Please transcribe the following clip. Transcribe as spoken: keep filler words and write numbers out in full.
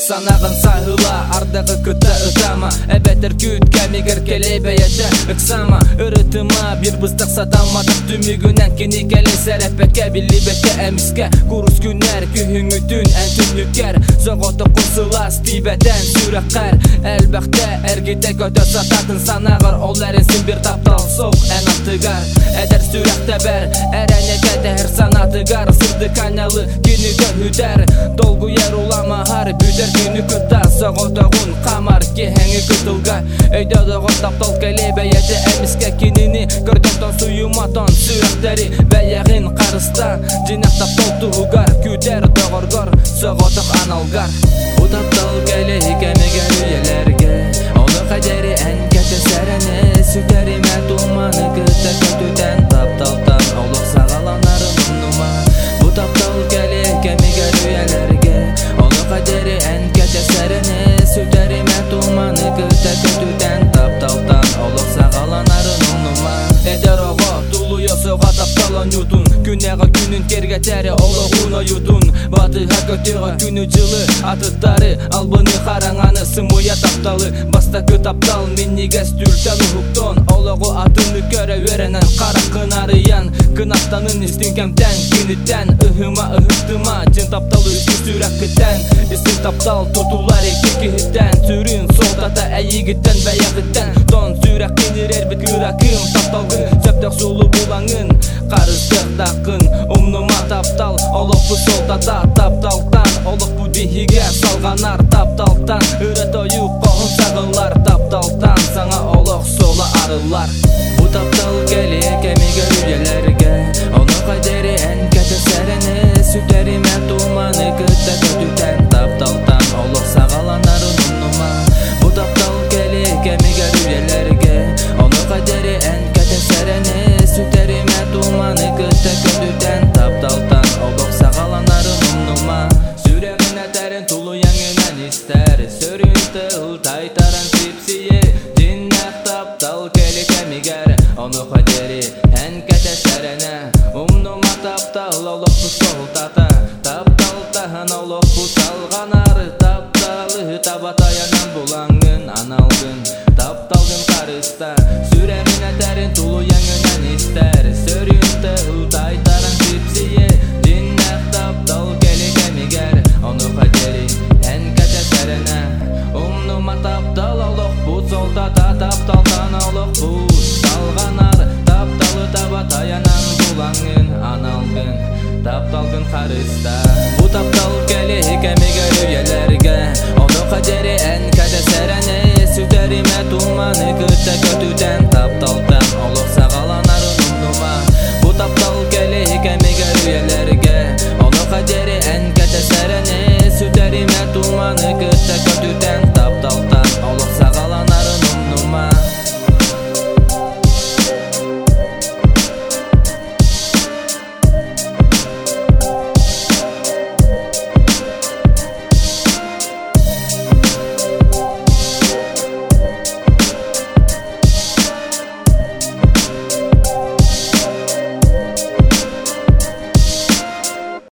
санағын сағыла, ардығы күті ұтама. Әбәтір күт кәмегір келей бәйеті ұқсама. Үрітіма бір бұстық садамадық түмігінен кені кәлі сәрәпәкә білі бәтті әміске. Күріс күнер күйін үтін ән түнікер. Соғыты құсыла стибәден сүрәққар. Әлбәқті әргеті көті сататын санағыр. Оларын сін бір таптал соқ ән аттығар. Әдір сүрәқті бәр, әрәне кәдір санатығар. Сырды каналы кенігер үдер. Долгу ер улама хар бүдер күні күтта. Соғытығын қамар кехәңі күтілға. Өйдәдіғын таптал кәлі бәйеті әміске кенені. Көрдіктон сұйыматон сүрәқтері бәйәғын қарыста. Жинақ таптал тұғығар күдер доғырғыр. Соғытық аналғар. Утаптал кәлі кәмегер үйелерге. Оны қадері ән кәті сәрәне. Сүтәріме туманы күтті көтуден. Тапталтан олық сағаланарын ұнума. Утаптал кәлі кәмегер үйелерге. Оны қадері ән кәті сәрәне. Сүтәріме туманы күтті көтуден. Тапталтан олық сағаланарын ұнума. Әдер оға тулу йосыға тапталан ютун. Күнеға күнін керге тәрі олығына ютун. Батыға көтеға күні жылы атыттары. Албыны қараңаны сымуя тапталы. Баста көт таптал мен негес түртәлі хуктон. Олығы атыны көрі өренен қара қынарыян. Кынаптанын істін кәмтән кенеттен. Үхіма үхіттіма жын тапталы үскі сүрәк кіттен. Істін таптал тұтулар екі кехіттен. Сүрін солтата әйігіттен бәйәғіттен. Тон сүрәк кенер әрбіт күрәкім тапталғын. Сөптіқ сұлы болаңын қарыстық дақын. Умнума таптал олық бұ солтата. Тапталтан олық бұ бейхіге салғанар. Тапталтан үрет ойық қоғын сағылар. Тапталтан саңа олық солы арылар. Бұ таптал кәлі кәмегер үйелерге. Оны қайдері ән кәті сәріне. Сүтәріме туманы күтті көтуден. Тапталтан олық сағаланарын ұнума. Бұ таптал кәлі кәмегер үйелерге. Оны қайдері ән кәті сәріне. Сүтәріме туманы күтті көтуден. Тапталтан олық сағаланарын ұнума. Сүрәмін әтәрін тулу яңынан істер. Сөрінті ұлтайтаран сипсие. Жиннақ таптал кәлі кәмегер. Оны қадері ән кәті сәріне. Умнума таптал олық бұ солтата. Тапталтағын олық бұ салғанар. Тапталы табатаянан бұлаңын аналғын. Тапталғын қарыста. Сүрәмін әтәрін тулу яңынан істер. Сөрінті ұлтайтаран сипсие. Жиннақ таптал кәлі кәмегер. Оны қадері ән кәті сәріне. Умнума таптал олық бұ солтата. Тапталтан олық бұ салғанар. Тапталы табатаянан бұлаңын аналғын. Тапталғын қарыста. Бұ таптал кәлі кәмегер үйелерге. Оны қадері ән кәті сәріне. Сүтәріме туманы күтті көтуден. Тапталтан олық сағаланарын ұнума. Бұ таптал кәлі кәмегер үйелерге. Оны қадері ән кәті сәріне. Сүтәріме туманы күтті көтуден.